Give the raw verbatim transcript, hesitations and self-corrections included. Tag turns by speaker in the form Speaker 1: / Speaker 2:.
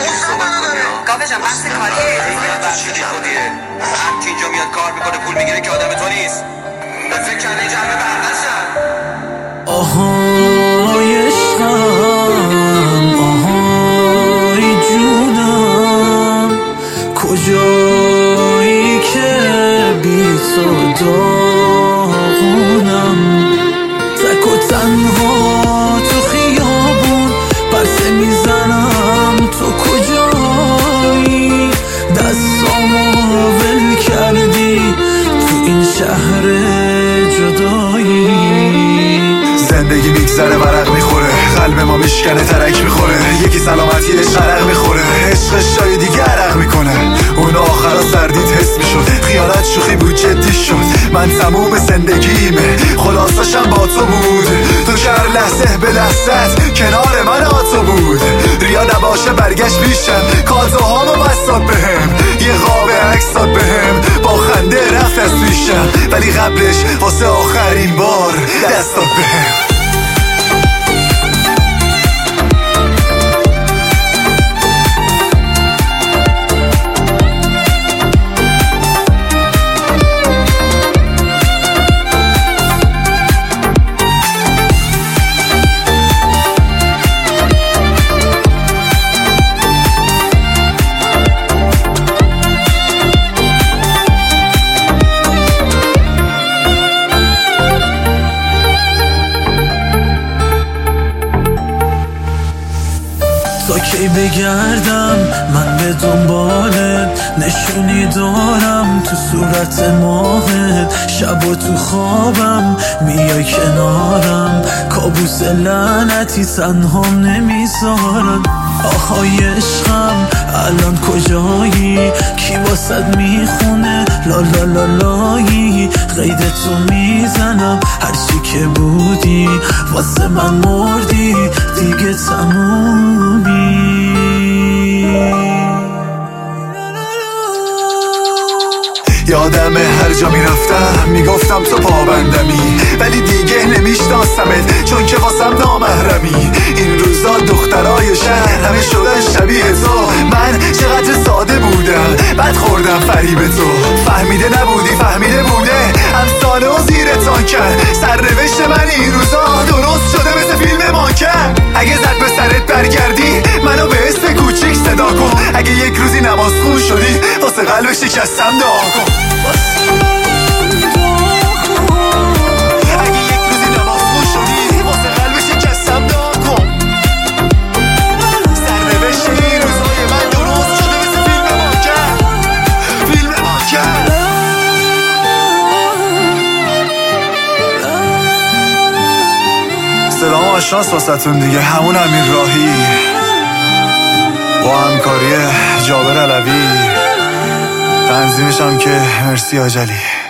Speaker 1: راجعش صحبت کنی.
Speaker 2: کافه جان بحث کاریه.
Speaker 1: بخشیدی خودیه. هر کی اینجا میاد کار میکنه پول میگیره که آدم تو نیست. به فکر کرده جمعه برداشتن.
Speaker 3: آهای عشقم، آهای جونم، کجایی که بی تو داغونم. تک و تنها تو خیابون پرسه میزنم تو کجایی. دستامو ول کردی تو این شهر جدایی.
Speaker 4: زندگی میگذره ورق میخوره، قلب ما میشکنه ترک میخوره. یکی سلامتیش عرق میخوره، عشقش جای دیگه عرق میکنه. اون آخرا سردید حس میشد، خیانت شوخی بود جدی شد. من تموم زندگیمه خلاصشم با تو بود. تو که هر لحظه به لحظت کنار من آتو بود. ریا نباشه برگشت پیشم، کادوهامو بستاد بهم. یه قاب عکس داد بهم، با خنده رفت از پیشم. ولی قبلش واسه آخرین بار دست داد بهم.
Speaker 3: تا کی بگردم من به دنبالت، نشونی دارم تو صورت ماهت. شب و تو خوابم میای کنارم، کابوس لعنتی تنهام نمیذارن. آهای عشقم الان کجایی؟ کی واسد میخونه لا لا لا لایی؟ قیدتو میزنم هرچی که بودی واسه من مردی دیگه تمومی.
Speaker 4: یادم هر جا میرفتم میگفتم تو پابندمی، ولی دیگه نمیشناسمت چون که واسم نامحرمی. این روزا دخترای شهر همه شدن شبیه تو. من چقدر ساده بودم بعد خوردم فریب تو. فهمیده نبودی فهمیده بوده امثاله و زیر تانکن. سرنوشت من این روزا درست شده مثل فیلم مانکن. اگه زد به سرت برگردی منو به اسم کوچیک صدا کن. اگه یک روزی نماز خون شدی واسه قلب شکستم دعا کن. اگه یک روزی نماز خون شدی واسه قلب شکستم دعا کن. سرنوشت این روزای من درست شده مثل فیلم مانکن. فیلم مانکن. سلام آشناس واسهتون دیگه، همون امیر راهی با همکاری جابر علوی، تنظیمش هم که مرسی آجلی.